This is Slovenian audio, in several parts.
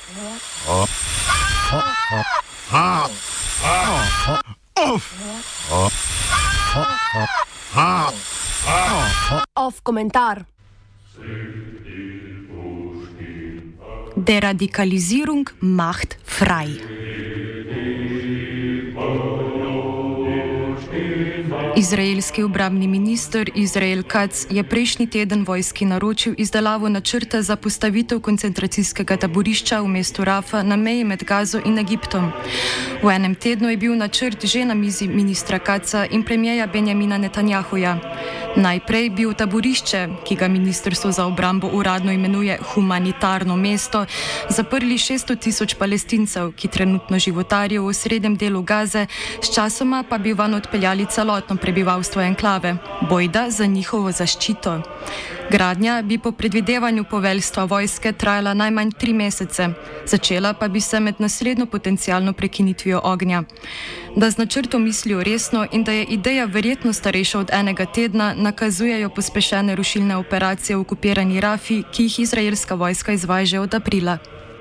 Off komentar. Deradikalisierung macht frei. Izraelski obrambni minister Izrael Katz je prejšnji teden vojski naročil izdelavo načrta za postavitev koncentracijskega taborišča v mestu Rafa na meji med Gazo in Egiptom. V enem tednu je bil načrt že na mizi ministra Katza in premierja Benjamina Netanjahuja. Najprej bi v taborišče, ki ga Ministrstvo za obrambo uradno imenuje humanitarno mesto, zaprli 600.000 Palestincev, ki trenutno životarijo v osrednjem delu Gaze, sčasoma pa bi van odpeljali celotno prebivalstvo enklave, bojda za njihovo zaščito. Gradnja bi po predvidevanju poveljstva vojske trajala najmanj 3 mesece, začela pa bi se med naslednjo potencialno prekinitvijo ognja. Da z načrtom mislijo resno in da je ideja verjetno starejša od enega tedna, nakazujejo pospešene rušilne operacije v okupirani Rafi, ki jih izraelska vojska izvaja že od aprila.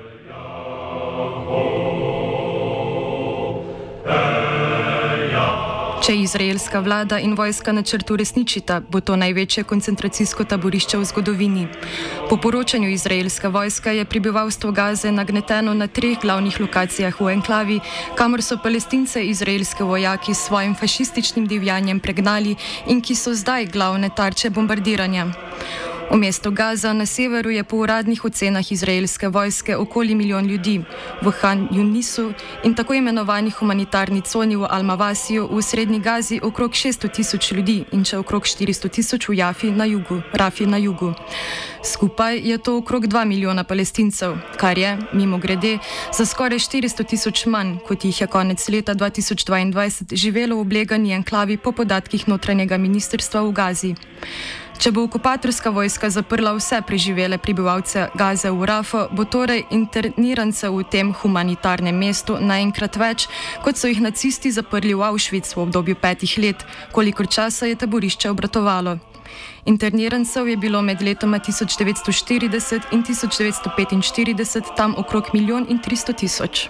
Če izraelska vlada in vojska načrt uresničita, bo to največje koncentracijsko taborišče v zgodovini. Po poročanju izraelska vojska je prebivalstvo Gaze nagneteno na 3 glavnih lokacijah v enklavi, kamor so Palestince izraelske vojaki s svojim fašističnim divjanjem pregnali in ki so zdaj glavne tarče bombardiranja. V mestu Gaza na severu je po uradnih ocenah izraelske vojske okoli 1 milijon ljudi, v Han Yunisu in tako imenovani humanitarni coni v Al-Mawasiju v srednji Gazi okrog 600.000 ljudi in še okrog 400.000 v Rafi na jugu. Skupaj je to okrog 2 milijona Palestincev, kar je, mimogrede, za skoraj 400.000 manj, kot jih je konec leta 2022 živelo v oblegani enklavi po podatkih notranjega ministrstva v Gazi. Če bo okupatorska vojska zaprla vse preživele prebivalce Gaze v Rafo, bo torej internirancev v tem humanitarnem mestu naenkrat več, kot so jih nacisti zaprli v Auschwitz v obdobju 5 let, kolikor časa je taborišče obratovalo. Internirancev je bilo med letoma 1940 in 1945 tam okrog 1.300.000.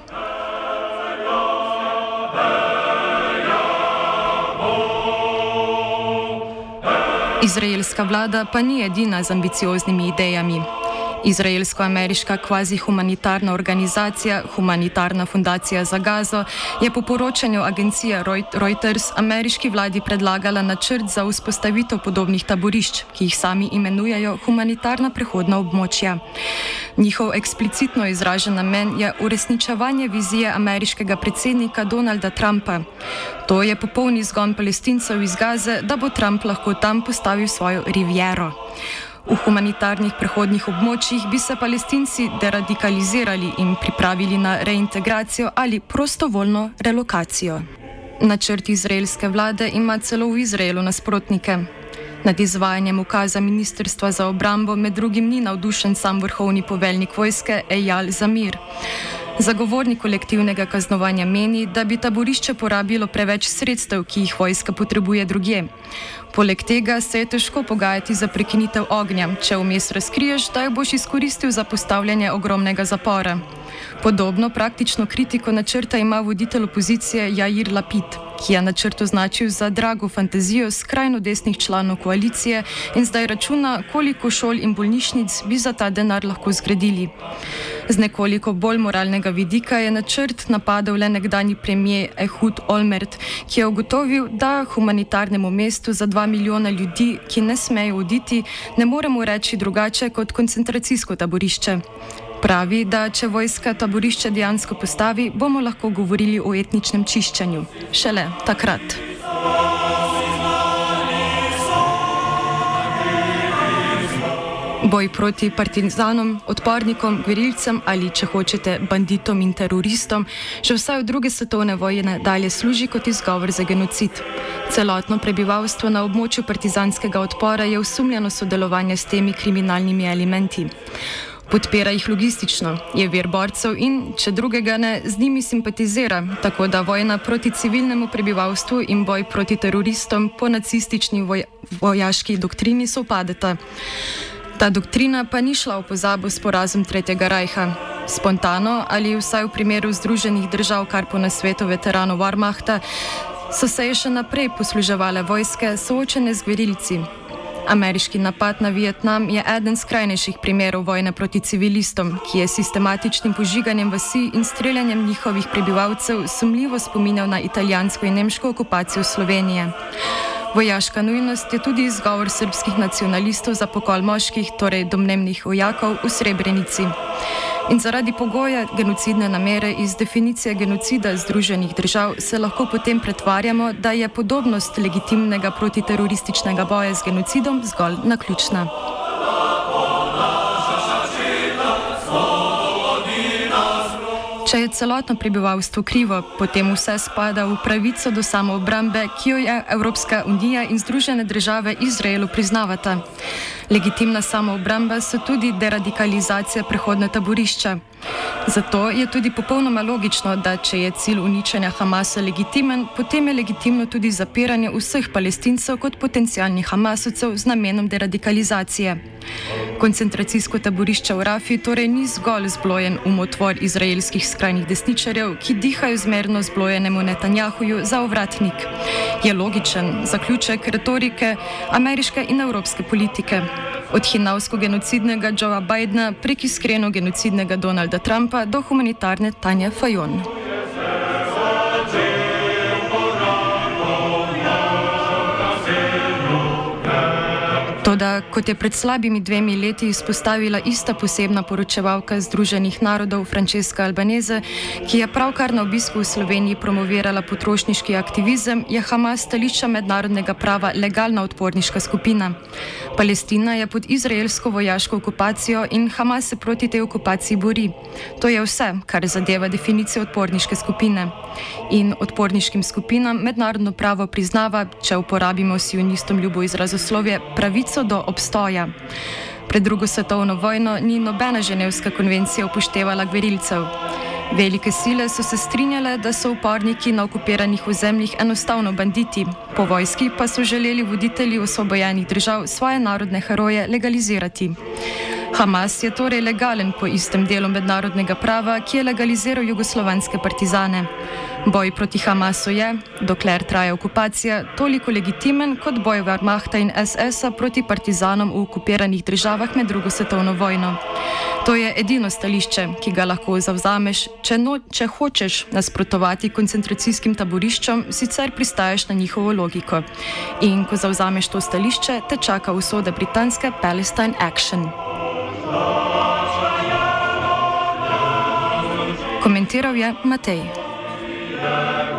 Izraelska vlada pa ni edina z ambicioznimi idejami. Izraelsko-ameriška kvazi-humanitarna organizacija, Humanitarna fundacija za Gazo, je po poročanju agencije Reuters ameriški vladi predlagala načrt za vzpostavitev podobnih taborišč, ki jih sami imenujejo humanitarna prehodna območja. Njihov eksplicitno izražen namen je uresničevanje vizije ameriškega predsednika Donalda Trumpa. To je popolni izgon Palestincev iz Gaze, da bo Trump lahko tam postavil svojo riviero. V humanitarnih prehodnih območjih bi se Palestinci deradikalizirali in pripravili na reintegracijo ali prostovoljno relokacijo. Načrt izraelske vlade ima celo v Izraelu nasprotnike. Nad izvajanjem ukaza Ministrstva za obrambo med drugim ni navdušen sam vrhovni poveljnik vojske Eyal Zamir. Zagovornik kolektivnega kaznovanja meni, da bi taborišče porabilo preveč sredstev, ki jih vojska potrebuje drugje. Poleg tega se je težko pogajati za prekinitev ognja, če vmes razkriješ, da jo boš izkoristil za postavljanje ogromnega zapora. Podobno praktično kritiko načrta ima voditelj opozicije Yair Lapid, ki je načrt označil za drago fantazijo skrajno desnih članov koalicije in zdaj računa, koliko šol in bolnišnic bi za ta denar lahko zgradili. Z nekoliko bolj moralnega vidika je načrt napadal le nekdanji premier Ehud Olmert, ki je ugotovil, da humanitarnemu mestu za 2 milijona ljudi, ki ne smejo oditi, ne moremo reči drugače kot koncentracijsko taborišče. Pravi, da če vojska taborišče dejansko postavi, bomo lahko govorili o etničnem čiščenju. Šele takrat. Boj proti partizanom, odpornikom, gverilcem ali, če hočete, banditom in teroristom, že vsaj od 2. svetovne vojne dalje služi kot izgovor za genocid. Celotno prebivalstvo na območju partizanskega odpora je osumljeno sodelovanje s temi kriminalnimi elementi. Podpira jih logistično, je vir borcev in, če drugega ne, z njimi simpatizira, tako da vojna proti civilnemu prebivalstvu in boj proti teroristom po nacistični vojaški doktrini sovpadeta. Ta doktrina pa ni šla v pozabo s porazom Tretjega rajha. Spontano ali vsaj v primeru Združenih držav, kar po nasvetu veteranov Wehrmachta, so se še naprej posluževale vojske, soočene z gverilci. Ameriški napad na Vietnam je eden skrajnejših primerov vojne proti civilistom, ki je sistematičnim požiganjem vasi in streljanjem njihovih prebivalcev sumljivo spominjal na italijansko in nemško okupacijo Slovenije. Vojaška nujnost je tudi izgovor srbskih nacionalistov za pokol moških, torej domnevnih vojakov, v Srebrenici. In zaradi pogoja genocidne namere iz definicije genocida Združenih držav se lahko potem pretvarjamo, da je podobnost legitimnega protiterorističnega boja z genocidom zgolj naključna. Če je celotno prebivalstvo krivo, potem vse spada v pravico do samoobrambe, ki jo je Evropska unija in Združene države Izraelu priznavata. Legitimna samoobramba so tudi deradikalizacija prehodne taborišča. Zato je tudi popolnoma logično, da če je cilj uničenja Hamasa legitimen, potem je legitimno tudi zapiranje vseh Palestincev kot potencialnih Hamasovcev z namenom deradikalizacije. Koncentracijsko taborišče v Rafi torej ni zgolj zblojen umotvor izraelskih skrajnih desničarjev, ki dihajo zmerno zblojenemu Netanjahuju za ovratnik. Je logičen zaključek retorike ameriške in evropske politike. Od hinavsko-genocidnega Joea Bidena prek iskreno genocidnega Donalda Trumpa do humanitarne Tanje Fajon. Toda, kot je pred slabimi 2 leti izpostavila ista posebna poročevalka Združenih narodov Francesca Albanese, ki je pravkar na obisku v Sloveniji promovirala potrošniški aktivizem, je Hamas stališča mednarodnega prava legalna odporniška skupina. Palestina je pod izraelsko vojaško okupacijo in Hamas se proti tej okupaciji bori. To je vse, kar zadeva definicijo odporniške skupine. In odporniškim skupinam mednarodno pravo priznava, če uporabimo sionistom ljubo izrazoslovje, pravico do obstoja. Pred drugo svetovno vojno ni nobena ženevska konvencija upoštevala gverilcev. Velike sile so se strinjale, da so uporniki na okupiranih ozemljih enostavno banditi, po vojski pa so želeli voditelji osvobojenih držav svoje narodne heroje legalizirati. Hamas je torej legalen po istem delu mednarodnega prava, ki je legaliziral jugoslovanske partizane. Boj proti Hamasu je, dokler traja okupacija, toliko legitimen kot boj Wehrmachta in SS-a proti partizanom v okupiranih državah med drugo svetovno vojno. To je edino stališče, ki ga lahko zavzameš, če hočeš nasprotovati koncentracijskim taboriščem, sicer pristaješ na njihovo logiko. In ko zavzameš to stališče, te čaka usoda britanske Palestine Action. Komentiral je Matej.